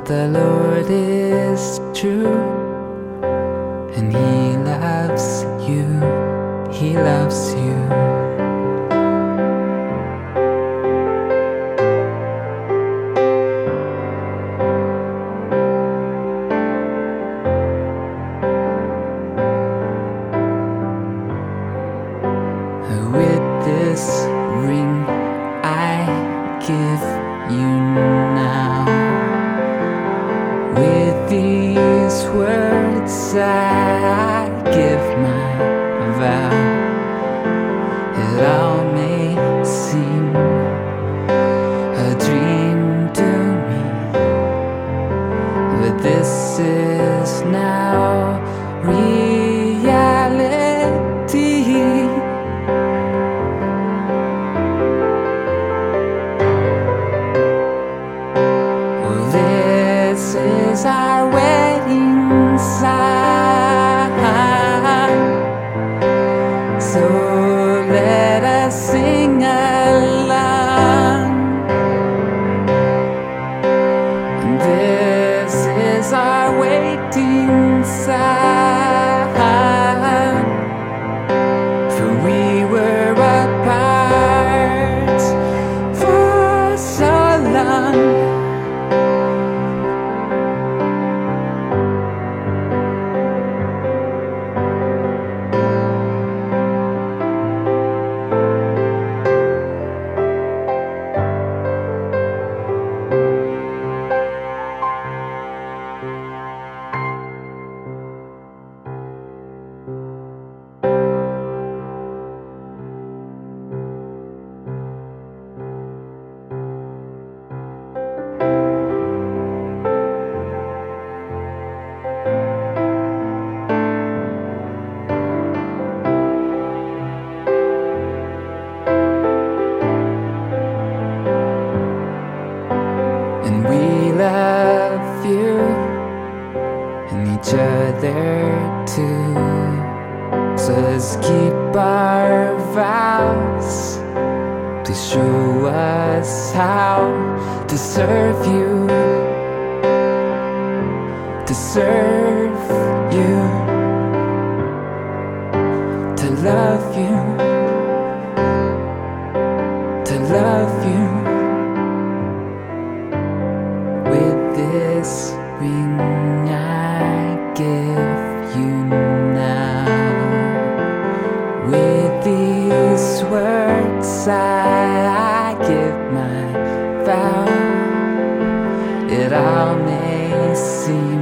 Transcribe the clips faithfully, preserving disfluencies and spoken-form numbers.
the Lord is true, and He loves you, He loves you. With this ring I give you now, with these words I give my vow. It all may seem a dream to me, but this is now reality. This is our wedding sign, so let us sing along. This is our waiting sign, for we were apart for so long. And we love you and each other too, so let's keep our vows. Please show us how to serve you, to serve you, to love you, to love you. With this ring I give you now, with these words I give my vow. It all may seem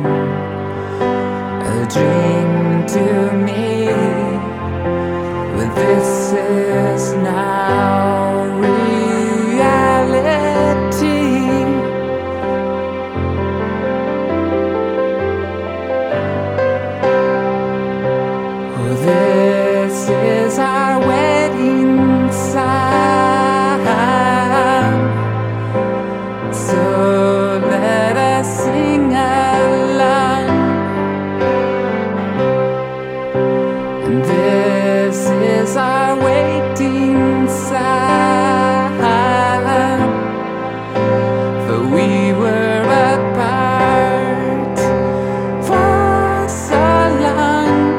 a dream to me, but this is now reality. This is our wedding sign, so let us sing along. And this is our waiting sign, for we were apart for so long.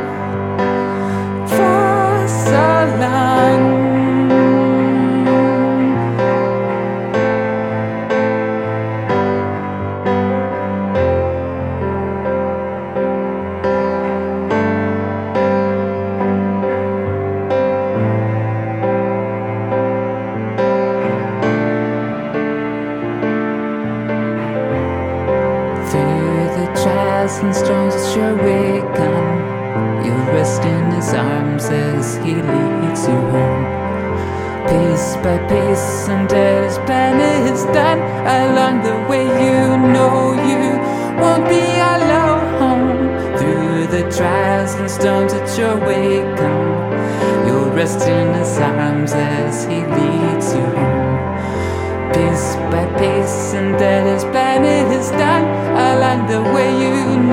Through the trials and storms that your way come, you'll rest in His arms as He leads you home. Pace by pace until His plan is done. Along the way you know you won't be alone. Through the trials and storms that your way come, you'll rest in His arms as He leads you home. Pace by pace until His plan is done. Along the way you